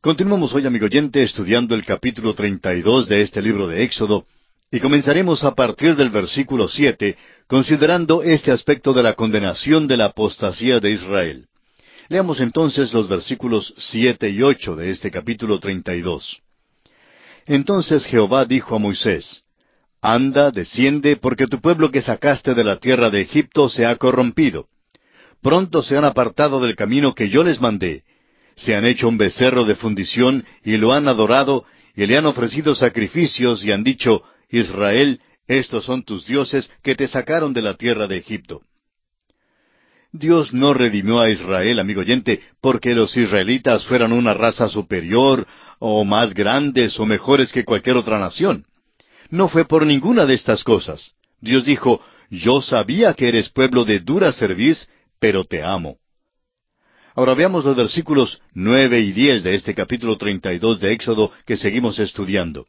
Continuamos hoy, amigo oyente, estudiando el capítulo 32 de este libro de Éxodo, y comenzaremos a partir del versículo 7, considerando este aspecto de la condenación de la apostasía de Israel. Leamos entonces los versículos 7 y 8 de este capítulo 32. Entonces Jehová dijo a Moisés: Anda, desciende, porque tu pueblo que sacaste de la tierra de Egipto se ha corrompido. Pronto se han apartado del camino que yo les mandé. Se han hecho un becerro de fundición y lo han adorado, y le han ofrecido sacrificios y han dicho: Israel, estos son tus dioses que te sacaron de la tierra de Egipto. Dios no redimió a Israel, amigo oyente, porque los israelitas fueran una raza superior, o más grandes o mejores que cualquier otra nación. No fue por ninguna de estas cosas. Dios dijo: Yo sabía que eres pueblo de dura cerviz, pero te amo. Ahora veamos los versículos 9 y 10 de este capítulo 32 de Éxodo que seguimos estudiando.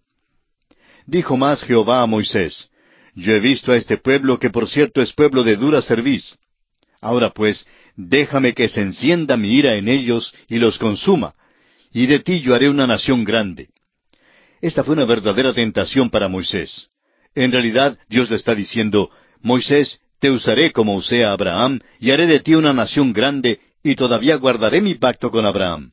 Dijo más Jehová a Moisés: Yo he visto a este pueblo, que por cierto es pueblo de dura cerviz. Ahora pues, déjame que se encienda mi ira en ellos y los consuma, y de ti yo haré una nación grande. Esta fue una verdadera tentación para Moisés. En realidad, Dios le está diciendo: Moisés, te usaré como usé a Abraham, y haré de ti una nación grande, y todavía guardaré mi pacto con Abraham.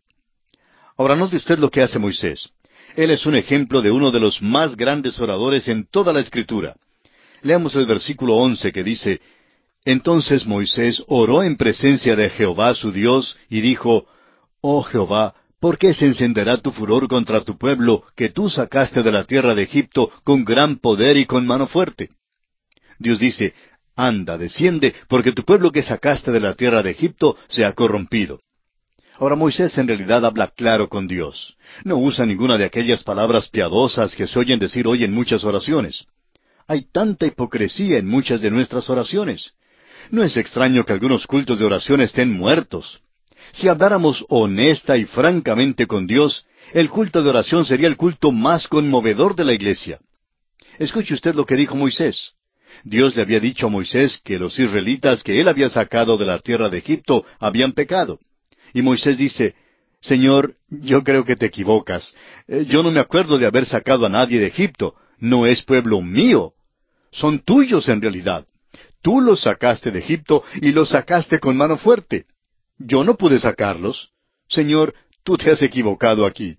Ahora note usted lo que hace Moisés. Él es un ejemplo de uno de los más grandes oradores en toda la Escritura. Leamos el versículo 11 que dice: Entonces Moisés oró en presencia de Jehová su Dios, y dijo: Oh Jehová, ¿por qué se encenderá tu furor contra tu pueblo, que tú sacaste de la tierra de Egipto con gran poder y con mano fuerte? Dios dice: Anda, desciende, porque tu pueblo que sacaste de la tierra de Egipto se ha corrompido. Ahora Moisés en realidad habla claro con Dios. No usa ninguna de aquellas palabras piadosas que se oyen decir hoy en muchas oraciones. Hay tanta hipocresía en muchas de nuestras oraciones. No es extraño que algunos cultos de oración estén muertos. Si habláramos honesta y francamente con Dios, el culto de oración sería el culto más conmovedor de la iglesia. Escuche usted lo que dijo Moisés. Dios le había dicho a Moisés que los israelitas que él había sacado de la tierra de Egipto habían pecado. Y Moisés dice: Señor, yo creo que te equivocas. Yo no me acuerdo de haber sacado a nadie de Egipto. No es pueblo mío. Son tuyos en realidad. Tú los sacaste de Egipto y los sacaste con mano fuerte. Yo no pude sacarlos. Señor, tú te has equivocado aquí.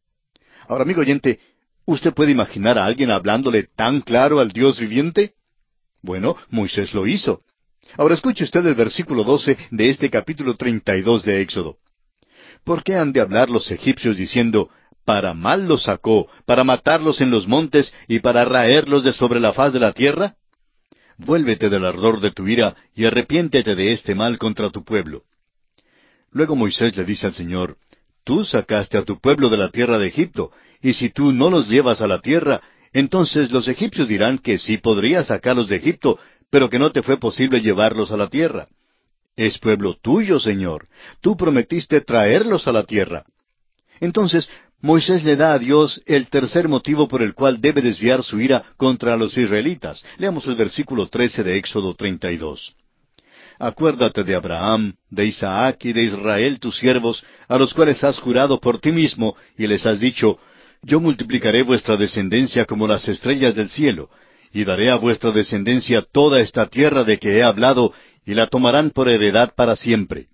Ahora, amigo oyente, ¿usted puede imaginar a alguien hablándole tan claro al Dios viviente? Bueno, Moisés lo hizo. Ahora escuche usted el versículo 12 de este capítulo 32 de Éxodo. ¿Por qué han de hablar los egipcios diciendo: para mal los sacó, para matarlos en los montes y para raerlos de sobre la faz de la tierra? Vuélvete del ardor de tu ira y arrepiéntete de este mal contra tu pueblo. Luego Moisés le dice al Señor: Tú sacaste a tu pueblo de la tierra de Egipto, y si tú no los llevas a la tierra, entonces los egipcios dirán que sí podrías sacarlos de Egipto, pero que no te fue posible llevarlos a la tierra. Es pueblo tuyo, Señor. Tú prometiste traerlos a la tierra. Entonces, Moisés le da a Dios el tercer motivo por el cual debe desviar su ira contra los israelitas. Leamos el versículo 13 de Éxodo 32. Acuérdate de Abraham, de Isaac y de Israel tus siervos, a los cuales has jurado por ti mismo, y les has dicho: Yo multiplicaré vuestra descendencia como las estrellas del cielo, y daré a vuestra descendencia toda esta tierra de que he hablado, y la tomarán por heredad para siempre.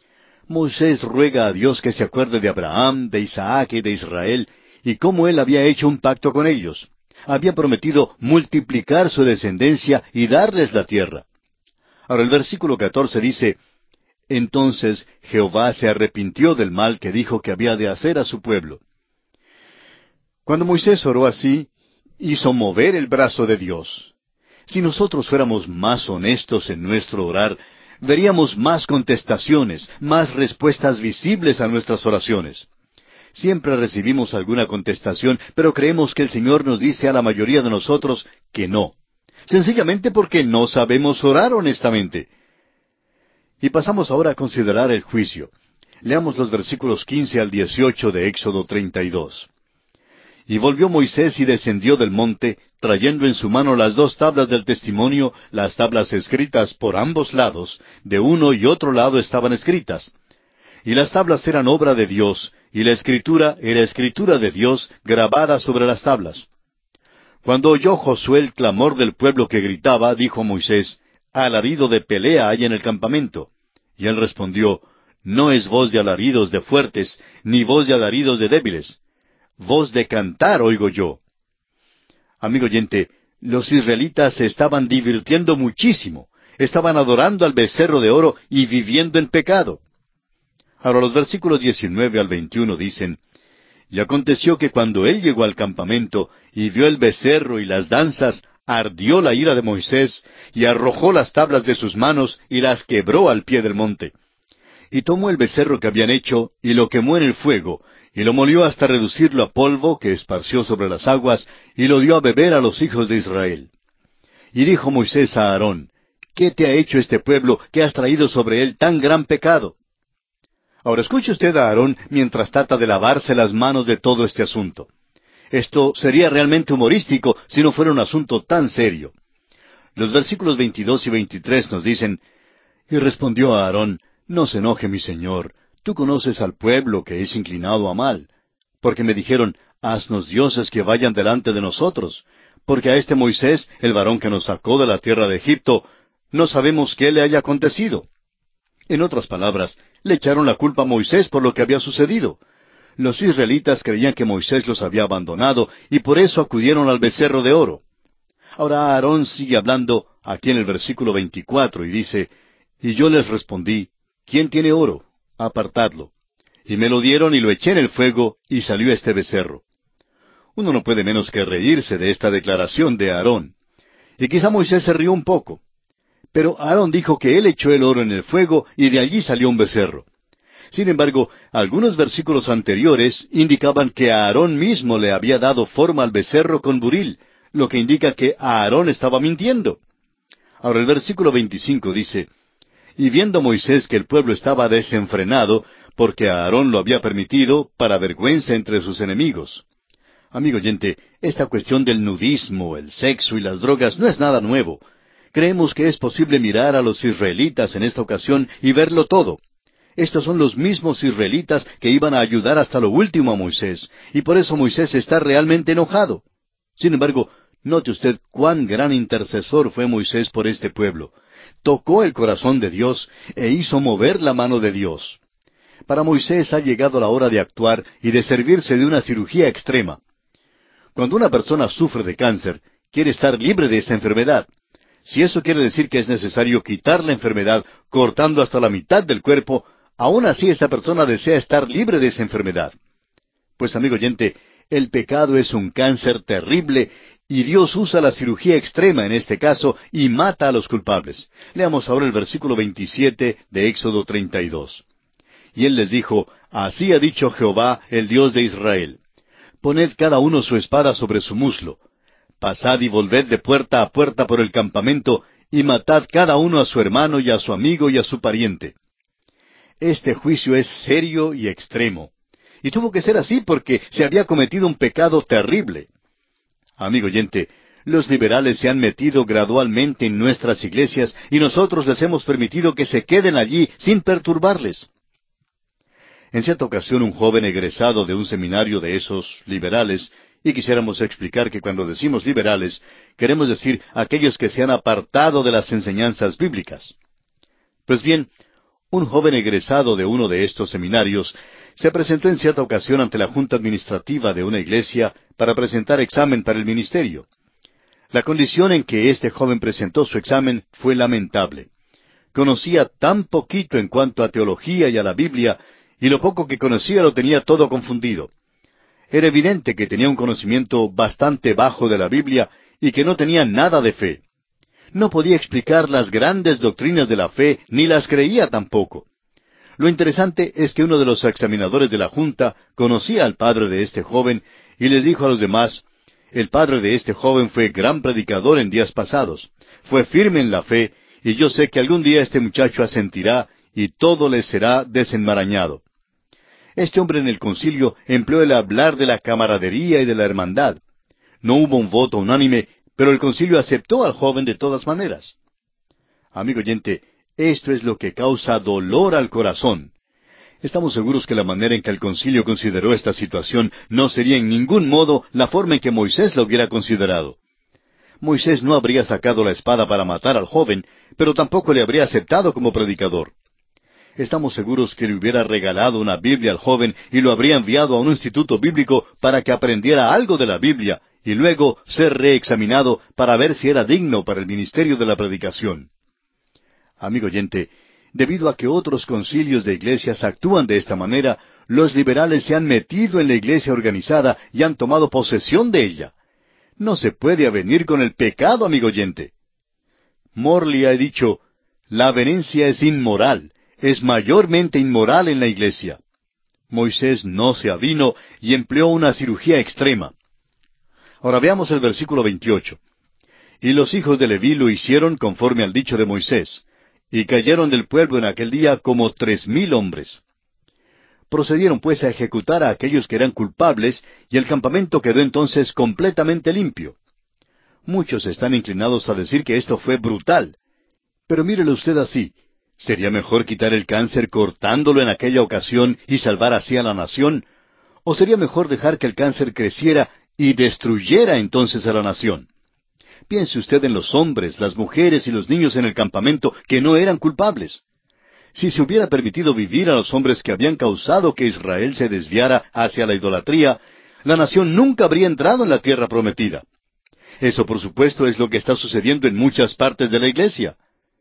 Moisés ruega a Dios que se acuerde de Abraham, de Isaac y de Israel, y cómo él había hecho un pacto con ellos. Había prometido multiplicar su descendencia y darles la tierra. Ahora el versículo 14 dice: Entonces Jehová se arrepintió del mal que dijo que había de hacer a su pueblo. Cuando Moisés oró así, hizo mover el brazo de Dios. Si nosotros fuéramos más honestos en nuestro orar, veríamos más contestaciones, más respuestas visibles a nuestras oraciones. Siempre recibimos alguna contestación, pero creemos que el Señor nos dice a la mayoría de nosotros que no. Sencillamente porque no sabemos orar honestamente. Y pasamos ahora a considerar el juicio. Leamos los versículos 15 al 18 de Éxodo 32. Y volvió Moisés y descendió del monte, trayendo en su mano las dos tablas del testimonio, las tablas escritas por ambos lados, de uno y otro lado estaban escritas. Y las tablas eran obra de Dios, y la escritura era escritura de Dios grabada sobre las tablas. Cuando oyó Josué el clamor del pueblo que gritaba, dijo a Moisés, alarido de pelea hay en el campamento. Y él respondió, no es voz de alaridos de fuertes, ni voz de alaridos de débiles. Voz de cantar oigo yo. Amigo oyente, los israelitas se estaban divirtiendo muchísimo. Estaban adorando al becerro de oro y viviendo en pecado. Ahora los versículos 19 al 21 dicen, y aconteció que cuando él llegó al campamento y vio el becerro y las danzas, ardió la ira de Moisés, y arrojó las tablas de sus manos y las quebró al pie del monte. Y tomó el becerro que habían hecho, y lo quemó en el fuego, y lo molió hasta reducirlo a polvo que esparció sobre las aguas, y lo dio a beber a los hijos de Israel. Y dijo Moisés a Aarón, ¿qué te ha hecho este pueblo que has traído sobre él tan gran pecado? Ahora escuche usted a Aarón mientras trata de lavarse las manos de todo este asunto. Esto sería realmente humorístico si no fuera un asunto tan serio. Los versículos 22 y 23 nos dicen, y respondió a Aarón, no se enoje mi señor, tú conoces al pueblo que es inclinado a mal. Porque me dijeron, haznos dioses que vayan delante de nosotros, porque a este Moisés, el varón que nos sacó de la tierra de Egipto, no sabemos qué le haya acontecido. En otras palabras, le echaron la culpa a Moisés por lo que había sucedido. Los israelitas creían que Moisés los había abandonado y por eso acudieron al becerro de oro. Ahora Aarón sigue hablando aquí en el versículo 24 y dice, y yo les respondí, ¿quién tiene oro? Apartadlo. Y me lo dieron y lo eché en el fuego y salió este becerro. Uno no puede menos que reírse de esta declaración de Aarón. Y quizá Moisés se rió un poco. Pero Aarón dijo que él echó el oro en el fuego y de allí salió un becerro. Sin embargo, algunos versículos anteriores indicaban que Aarón mismo le había dado forma al becerro con buril, lo que indica que Aarón estaba mintiendo. Ahora el versículo 25 dice, y viendo Moisés que el pueblo estaba desenfrenado, porque Aarón lo había permitido, para vergüenza entre sus enemigos. Amigo oyente, esta cuestión del nudismo, el sexo y las drogas no es nada nuevo. Creemos que es posible mirar a los israelitas en esta ocasión y verlo todo. Estos son los mismos israelitas que iban a ayudar hasta lo último a Moisés, y por eso Moisés está realmente enojado. Sin embargo, note usted cuán gran intercesor fue Moisés por este pueblo. Tocó el corazón de Dios e hizo mover la mano de Dios. Para Moisés ha llegado la hora de actuar y de servirse de una cirugía extrema. Cuando una persona sufre de cáncer, quiere estar libre de esa enfermedad. Si eso quiere decir que es necesario quitar la enfermedad cortando hasta la mitad del cuerpo, aún así esa persona desea estar libre de esa enfermedad. Pues amigo oyente, el pecado es un cáncer terrible y Dios usa la cirugía extrema en este caso y mata a los culpables. Leamos ahora el versículo 27 de Éxodo 32. Y él les dijo, así ha dicho Jehová, el Dios de Israel. Poned cada uno su espada sobre su muslo. Pasad y volved de puerta a puerta por el campamento, y matad cada uno a su hermano y a su amigo y a su pariente. Este juicio es serio y extremo. Y tuvo que ser así porque se había cometido un pecado terrible. Amigo oyente, los liberales se han metido gradualmente en nuestras iglesias y nosotros les hemos permitido que se queden allí sin perturbarles. En cierta ocasión un joven egresado de un seminario de esos liberales, y quisiéramos explicar que cuando decimos liberales, queremos decir aquellos que se han apartado de las enseñanzas bíblicas. Pues bien, un joven egresado de uno de estos seminarios se presentó en cierta ocasión ante la junta administrativa de una iglesia para presentar examen para el ministerio. La condición en que este joven presentó su examen fue lamentable. Conocía tan poquito en cuanto a teología y a la Biblia, y lo poco que conocía lo tenía todo confundido. Era evidente que tenía un conocimiento bastante bajo de la Biblia y que no tenía nada de fe. No podía explicar las grandes doctrinas de la fe, ni las creía tampoco. Lo interesante es que uno de los examinadores de la junta conocía al padre de este joven y les dijo a los demás, el padre de este joven fue gran predicador en días pasados, fue firme en la fe, y yo sé que algún día este muchacho asentirá y todo le será desenmarañado. Este hombre en el concilio empleó el hablar de la camaradería y de la hermandad. No hubo un voto unánime, pero el concilio aceptó al joven de todas maneras. Amigo oyente, esto es lo que causa dolor al corazón. Estamos seguros que la manera en que el concilio consideró esta situación no sería en ningún modo la forma en que Moisés la hubiera considerado. Moisés no habría sacado la espada para matar al joven, pero tampoco le habría aceptado como predicador. Estamos seguros que le hubiera regalado una Biblia al joven y lo habría enviado a un instituto bíblico para que aprendiera algo de la Biblia y luego ser reexaminado para ver si era digno para el ministerio de la predicación. Amigo oyente, debido a que otros concilios de iglesias actúan de esta manera, los liberales se han metido en la iglesia organizada y han tomado posesión de ella. No se puede avenir con el pecado, amigo oyente. Morley ha dicho, la avenencia es inmoral, es mayormente inmoral en la iglesia. Moisés no se avinó y empleó una cirugía extrema. Ahora veamos el versículo 28. Y los hijos de Leví lo hicieron conforme al dicho de Moisés, y cayeron del pueblo en aquel día como 3,000 hombres. Procedieron pues a ejecutar a aquellos que eran culpables, y el campamento quedó entonces completamente limpio. Muchos están inclinados a decir que esto fue brutal. Pero mírelo usted así. ¿Sería mejor quitar el cáncer cortándolo en aquella ocasión y salvar así a la nación? ¿O sería mejor dejar que el cáncer creciera y destruyera entonces a la nación? Piense usted en los hombres, las mujeres y los niños en el campamento que no eran culpables. Si se hubiera permitido vivir a los hombres que habían causado que Israel se desviara hacia la idolatría, la nación nunca habría entrado en la tierra prometida. Eso, por supuesto, es lo que está sucediendo en muchas partes de la iglesia.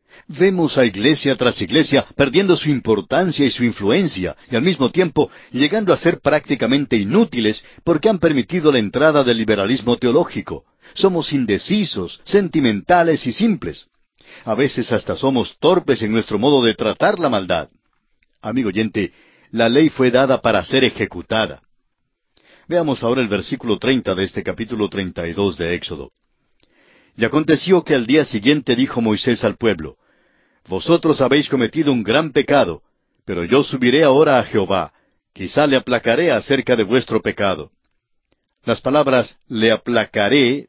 Vemos a iglesia tras iglesia perdiendo su importancia y su influencia, y al mismo tiempo llegando a ser prácticamente inútiles porque han permitido la entrada del liberalismo teológico. Somos indecisos, sentimentales y simples. A veces hasta somos torpes en nuestro modo de tratar la maldad. Amigo oyente, la ley fue dada para ser ejecutada. Veamos ahora el versículo 30 de este capítulo 32 de Éxodo. Y aconteció que al día siguiente dijo Moisés al pueblo, vosotros habéis cometido un gran pecado, pero yo subiré ahora a Jehová, quizá le aplacaré acerca de vuestro pecado. Las palabras le aplacaré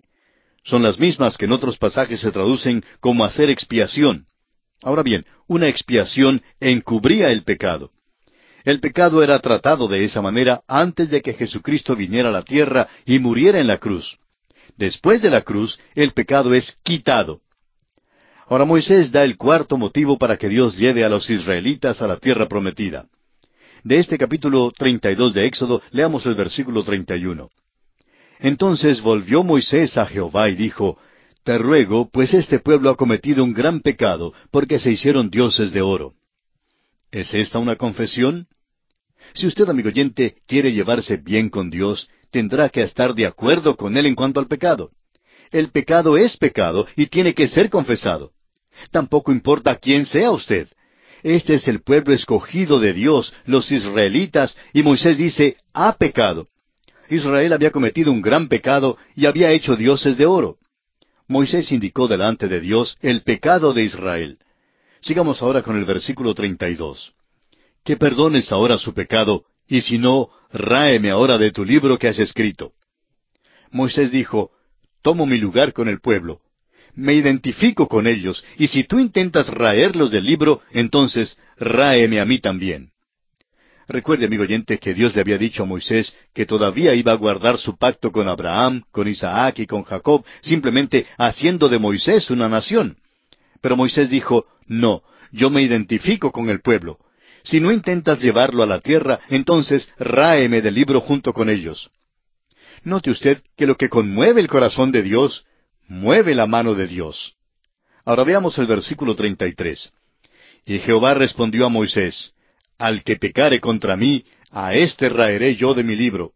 son las mismas que en otros pasajes se traducen como hacer expiación. Ahora bien, una expiación encubría el pecado. El pecado era tratado de esa manera antes de que Jesucristo viniera a la tierra y muriera en la cruz. Después de la cruz, el pecado es quitado. Ahora Moisés da el cuarto motivo para que Dios lleve a los israelitas a la tierra prometida. De este capítulo 32 de Éxodo, leamos el versículo 31. Entonces volvió Moisés a Jehová y dijo, te ruego, pues este pueblo ha cometido un gran pecado, porque se hicieron dioses de oro. ¿Es esta una confesión? Si usted, amigo oyente, quiere llevarse bien con Dios, tendrá que estar de acuerdo con Él en cuanto al pecado. El pecado es pecado y tiene que ser confesado. Tampoco importa quién sea usted. Este es el pueblo escogido de Dios, los israelitas, y Moisés dice, ha pecado. Israel había cometido un gran pecado y había hecho dioses de oro. Moisés indicó delante de Dios el pecado de Israel. Sigamos ahora con el versículo 32. Que perdones ahora su pecado, y si no, ráeme ahora de tu libro que has escrito. Moisés dijo, tomo mi lugar con el pueblo. Me identifico con ellos, y si tú intentas raerlos del libro, entonces ráeme a mí también. Recuerde, amigo oyente, que Dios le había dicho a Moisés que todavía iba a guardar su pacto con Abraham, con Isaac y con Jacob, simplemente haciendo de Moisés una nación. Pero Moisés dijo, no, yo me identifico con el pueblo. Si no intentas llevarlo a la tierra, entonces ráeme del libro junto con ellos. Note usted que lo que conmueve el corazón de Dios, mueve la mano de Dios. Ahora veamos el versículo 33. Y Jehová respondió a Moisés, al que pecare contra mí, a éste raeré yo de mi libro.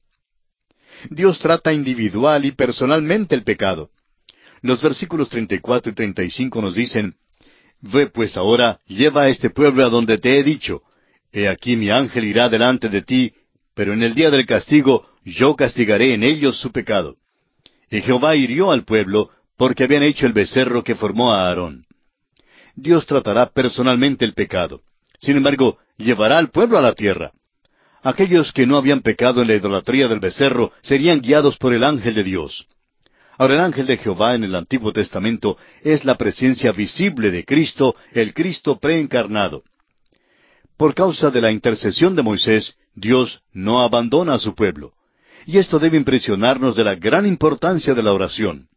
Dios trata individual y personalmente el pecado. Los versículos 34 y 35 nos dicen, ve pues ahora, lleva a este pueblo a donde te he dicho. He aquí mi ángel irá delante de ti, pero en el día del castigo yo castigaré en ellos su pecado. Y Jehová hirió al pueblo, porque habían hecho el becerro que formó a Aarón. Dios tratará personalmente el pecado. Sin embargo, llevará al pueblo a la tierra. Aquellos que no habían pecado en la idolatría del becerro serían guiados por el ángel de Dios. Ahora el ángel de Jehová en el Antiguo Testamento es la presencia visible de Cristo, el Cristo preencarnado. Por causa de la intercesión de Moisés, Dios no abandona a su pueblo. Y esto debe impresionarnos de la gran importancia de la oración.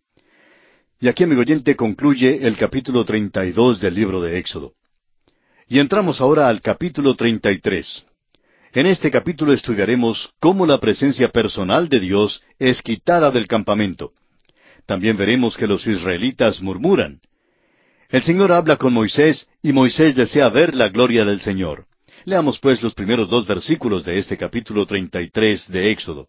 Y aquí, amigo oyente, concluye el capítulo 32 del libro de Éxodo. Y entramos ahora al capítulo 33. En este capítulo estudiaremos cómo la presencia personal de Dios es quitada del campamento. También veremos que los israelitas murmuran. El Señor habla con Moisés y Moisés desea ver la gloria del Señor. Leamos pues los primeros 2 versículos de este capítulo 33 de Éxodo.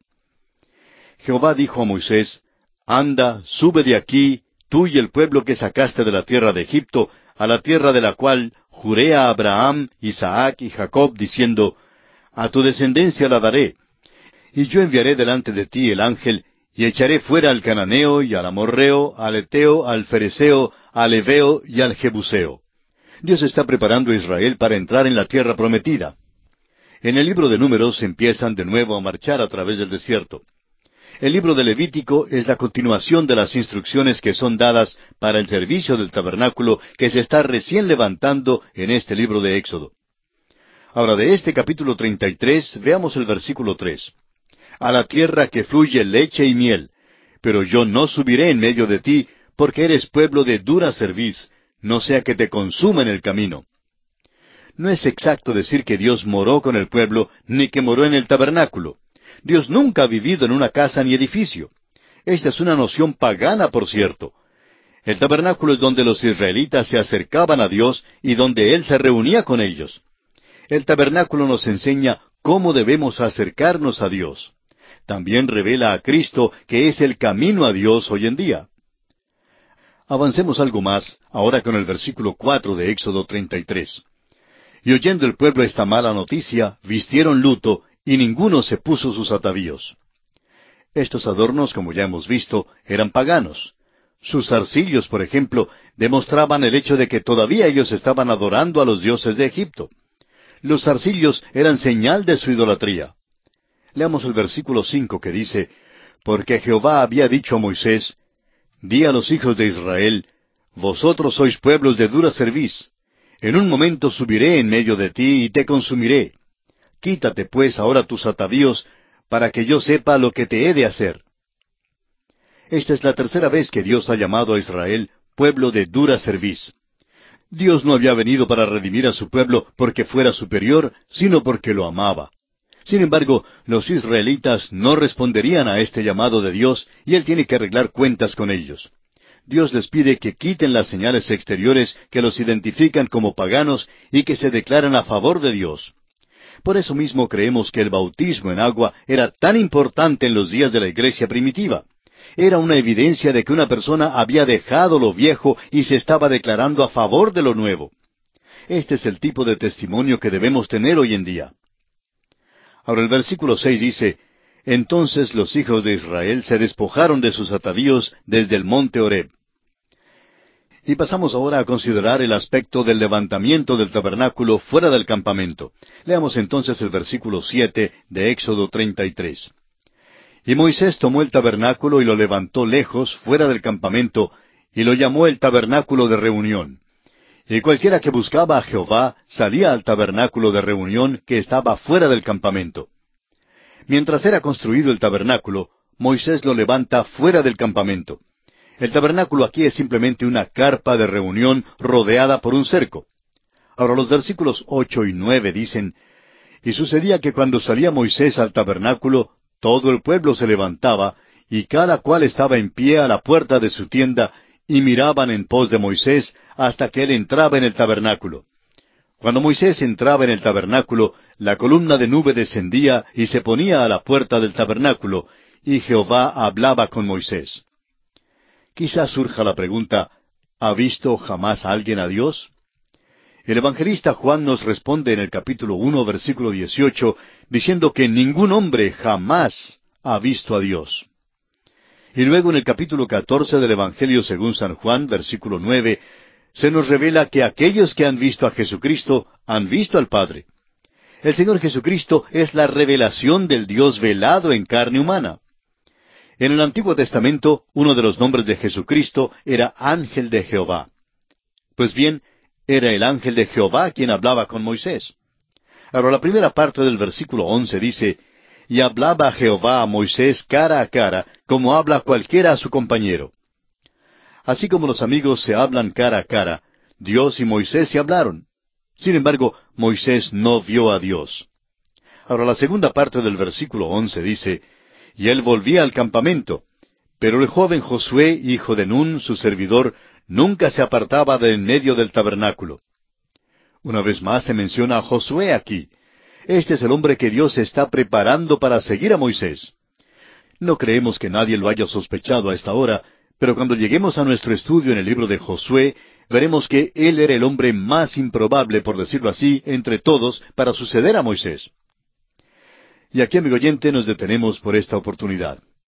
Jehová dijo a Moisés, Anda, sube de aquí, tú y el pueblo que sacaste de la tierra de Egipto, a la tierra de la cual juré a Abraham, Isaac y Jacob, diciendo, A tu descendencia la daré. Y yo enviaré delante de ti el ángel, y echaré fuera al cananeo, y al amorreo, al eteo, al fereceo, al heveo y al jebuseo. Dios está preparando a Israel para entrar en la tierra prometida. En el libro de Números empiezan de nuevo a marchar a través del desierto. El libro de Levítico es la continuación de las instrucciones que son dadas para el servicio del tabernáculo que se está recién levantando en este libro de Éxodo. Ahora, de este capítulo 33, veamos el versículo 3. A la tierra que fluye leche y miel, pero yo no subiré en medio de ti, porque eres pueblo de dura cerviz, no sea que te consuma en el camino. No es exacto decir que Dios moró con el pueblo, ni que moró en el tabernáculo. Dios nunca ha vivido en una casa ni edificio. Esta es una noción pagana, por cierto. El tabernáculo es donde los israelitas se acercaban a Dios y donde Él se reunía con ellos. El tabernáculo nos enseña cómo debemos acercarnos a Dios. También revela a Cristo que es el camino a Dios hoy en día. Avancemos algo más, ahora con el versículo 4 de Éxodo 33. Y oyendo el pueblo esta mala noticia, vistieron luto, y ninguno se puso sus atavíos. Estos adornos, como ya hemos visto, eran paganos. Sus zarcillos, por ejemplo, demostraban el hecho de que todavía ellos estaban adorando a los dioses de Egipto. Los zarcillos eran señal de su idolatría. Leamos el versículo 5 que dice, Porque Jehová había dicho a Moisés, Di a los hijos de Israel, Vosotros sois pueblos de dura cerviz. En un momento subiré en medio de ti y te consumiré. Quítate pues ahora tus atavíos, para que yo sepa lo que te he de hacer. Esta es la tercera vez que Dios ha llamado a Israel pueblo de dura cerviz. Dios no había venido para redimir a su pueblo porque fuera superior, sino porque lo amaba. Sin embargo, los israelitas no responderían a este llamado de Dios y Él tiene que arreglar cuentas con ellos. Dios les pide que quiten las señales exteriores que los identifican como paganos y que se declaran a favor de Dios. Por eso mismo creemos que el bautismo en agua era tan importante en los días de la iglesia primitiva. Era una evidencia de que una persona había dejado lo viejo y se estaba declarando a favor de lo nuevo. Este es el tipo de testimonio que debemos tener hoy en día. Ahora el versículo 6 dice, Entonces los hijos de Israel se despojaron de sus atavíos desde el monte Horeb. Y pasamos ahora a considerar el aspecto del levantamiento del tabernáculo fuera del campamento. Leamos entonces el versículo 7 de Éxodo 33. Y Moisés tomó el tabernáculo y lo levantó lejos, fuera del campamento, y lo llamó el tabernáculo de reunión. Y cualquiera que buscaba a Jehová salía al tabernáculo de reunión que estaba fuera del campamento. Mientras era construido el tabernáculo, Moisés lo levanta fuera del campamento. El tabernáculo aquí es simplemente una carpa de reunión rodeada por un cerco. Ahora los versículos 8 y 9 dicen, Y sucedía que cuando salía Moisés al tabernáculo, todo el pueblo se levantaba, y cada cual estaba en pie a la puerta de su tienda, y miraban en pos de Moisés hasta que él entraba en el tabernáculo. Cuando Moisés entraba en el tabernáculo, la columna de nube descendía y se ponía a la puerta del tabernáculo, y Jehová hablaba con Moisés. Quizás surja la pregunta, ¿ha visto jamás alguien a Dios? El evangelista Juan nos responde en el capítulo 1, versículo 18, diciendo que ningún hombre jamás ha visto a Dios. Y luego en el capítulo 14 del Evangelio según San Juan, versículo 9, se nos revela que aquellos que han visto a Jesucristo han visto al Padre. El Señor Jesucristo es la revelación del Dios velado en carne humana. En el Antiguo Testamento, uno de los nombres de Jesucristo era Ángel de Jehová. Pues bien, era el ángel de Jehová quien hablaba con Moisés. Ahora, la primera parte del versículo 11 dice, y hablaba Jehová a Moisés cara a cara, como habla cualquiera a su compañero. Así como los amigos se hablan cara a cara, Dios y Moisés se hablaron. Sin embargo, Moisés no vio a Dios. Ahora, la segunda parte del versículo 11 dice, y él volvía al campamento, pero el joven Josué, hijo de Nun, su servidor, nunca se apartaba de en medio del tabernáculo. Una vez más se menciona a Josué aquí. Este es el hombre que Dios está preparando para seguir a Moisés. No creemos que nadie lo haya sospechado a esta hora, pero cuando lleguemos a nuestro estudio en el libro de Josué, veremos que él era el hombre más improbable, por decirlo así, entre todos, para suceder a Moisés. Y aquí, amigo oyente, nos detenemos por esta oportunidad.